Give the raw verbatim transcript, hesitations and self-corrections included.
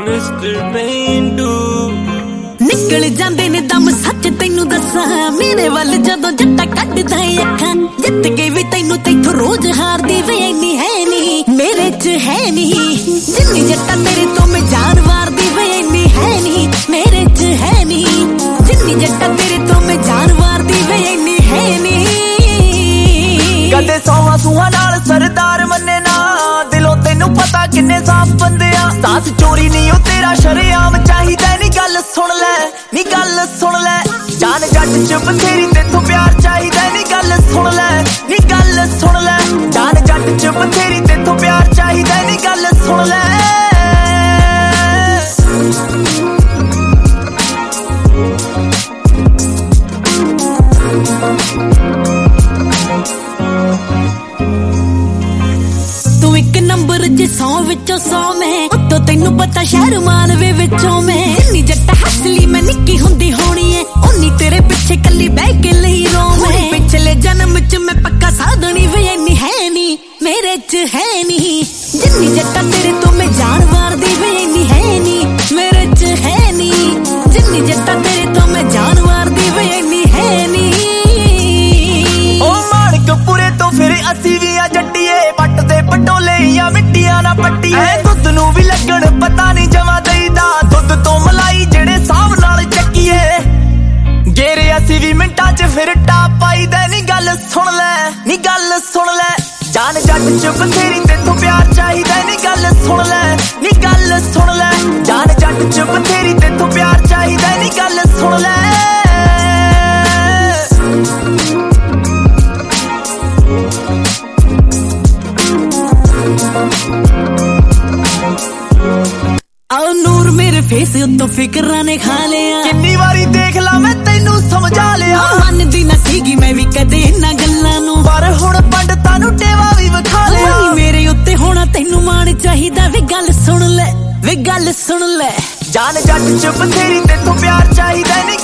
mister पेंडू निकल जांदे ने दम सच तैनू दसा मेरे वल जदों जट्टा कड्डदा अखां जित के भी तैनू तैथों रोज हारदी वे इन्नी है नी मेरे च है नी जिन्नी जट्टा तेरे तो मैं जान वारदी वे इन्नी है नी मेरे च है नी जिन्नी जट्टा तेरे तो मैं जान वारदी वे इन्नी है नी कदे सौवा सूहा नाल सरदार मन्ने ना दिलों तैनू पता किन्ने साफ बंदे आ साथ चोरी नहीं ओ तेरा शरेआम चाहिदा नी गल सुन ले नी गल सुन ले जान जट च बथेरी तेथों प्यार चाहिदा नी गल सुन ले नी गल सुन ले जान जट च बथेरी तेथों प्यार चाहिदा नी गल सुन ले तू एक नंबर च सौ विचों सौ में उत्तों तैनू पता शहर मालवे विचों में जिन्नी जट्टा हसली मैं निक्की हुंदी होनी है उन्नी तेरे पिछे कल्ली बह के लई रोवे पिछले जन्म च मैं पक्का साधनी वे इन्नी है नी मेरे च है नी जिन्नी जट्टा तेरे तो मैं जान वारदी वे इन्नी है नी मेरे च है नी जिन्नी जट्टा तेरे तो मैं जान वारदी वे इन्नी है नी ओ माणकपुरे तो फिर असी भी आ जट्टीए पट दे पटोले या मिट्टियां ना पट्टीए दुध नू भी लगण पता नहीं जमा देईदा दुध तो मलाई जेड़े साहब नाल चक्कीए गेरे असी भी मिंटां च फिर टाप पाईदा नी गल सुन ले नी गल सुन ले जान जट च बथेरी तेथों प्यार चाहिदा नी गल सुन ले नी गल सुन ले जान जट च बथेरी तेथों प्यार चाहिदा नी गल सुन ले आओ नूर मेरे फेस उत्तों फिकरां ने खा लिया किन्नी वारी देख ला मैं तैनू समझा लिया मनदी ना सीगी मैं भी कदे इन्हां गल्लां नू पर हुण पंडतां नू टेवा भी विखा लिया मेरे उत्ते होना तैनू मान चाहिदा वे गल सुन ले वे गल सुन ले जान जट च बथेरी तेथों प्यार चाहिदा नी